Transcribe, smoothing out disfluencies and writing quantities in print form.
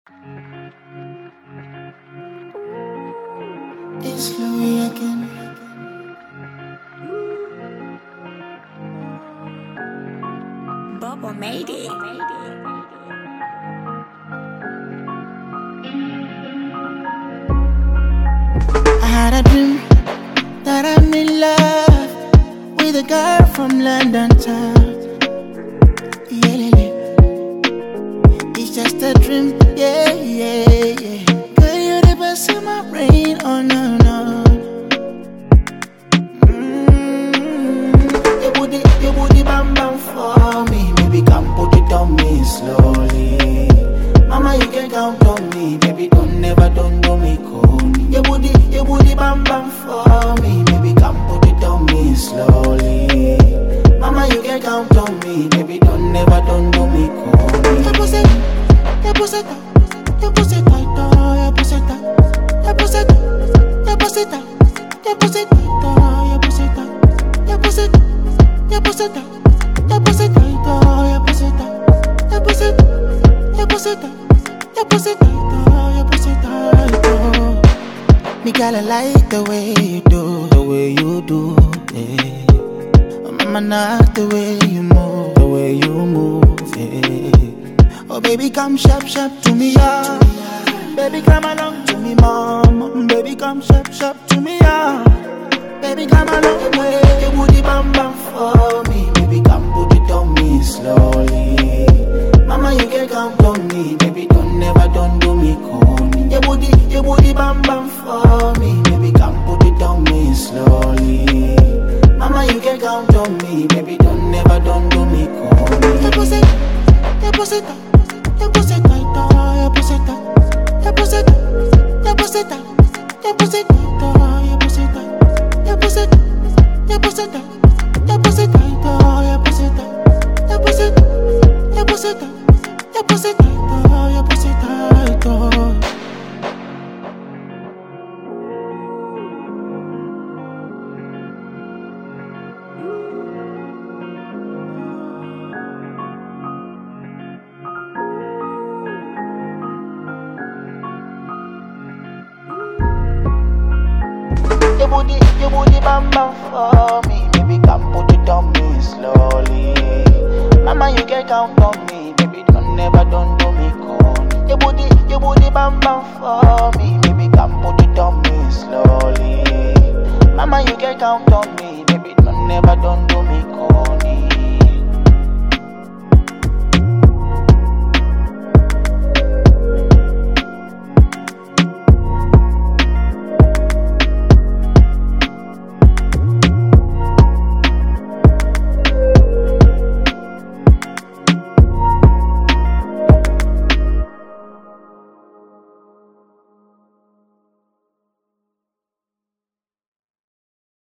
It's Louis again. Bubba made it. I had a dream that I'm in love with a girl from London town. Yeah, yeah, yeah. It's just a dream. Yeah, yeah, yeah. Girl, you're the best in my brain. Oh no, no. You booty bam bam for me. Baby, come put it on me slowly. Mama, you can count on me. Baby, don't do me cold. You booty bam bam for me. Baby, come put it on me slowly. Mama, you can count on me. Baby, don't do me cold. You pussy tight, you pussy tight, you pussy tight, oh, you pussy tight, you pussy tight, you pussy tight, you pussy tight, oh, you pussy tight, you pussy tight. You pussy tight, you pussy tight, oh, you pussy tight, you pussy tight, you pussy tight, you pussy tight, oh, you pussy tight, oh. Me gotta like the way you do, yeah. Oh, mama, not the way you move, yeah. Oh, baby, come sharp to me, yeah. Baby, come along to me, mom. Baby, come sharp to me, yeah. Baby, come along way. You booty bam bam for me. Baby, come put it on me slowly. Mama, you can count on me. Baby, don't do me cold. You booty bam bam for me. Baby, come put it on me slowly. Mama, you can count on me. Baby, don't do me cold. You pussy tight, you pussy tight, you pussy tight, oh, you pussy tight, you pussy tight, you pussy tight, you pussy tight, oh, you pussy tight. You pussy tight, you pussy tight, you pussy tight, oh, you pussy tight, you pussy tight, you pussy tight, you pussy tight, oh, you pussy tight, oh. Your booty bam bam for me. Baby, come put it on me slowly. Mama, you can count on me. Baby, don't do me cold. Your booty bam bam for me. Baby, come put it on me slowly. Mama, you can count on me. Baby, don't do me cold.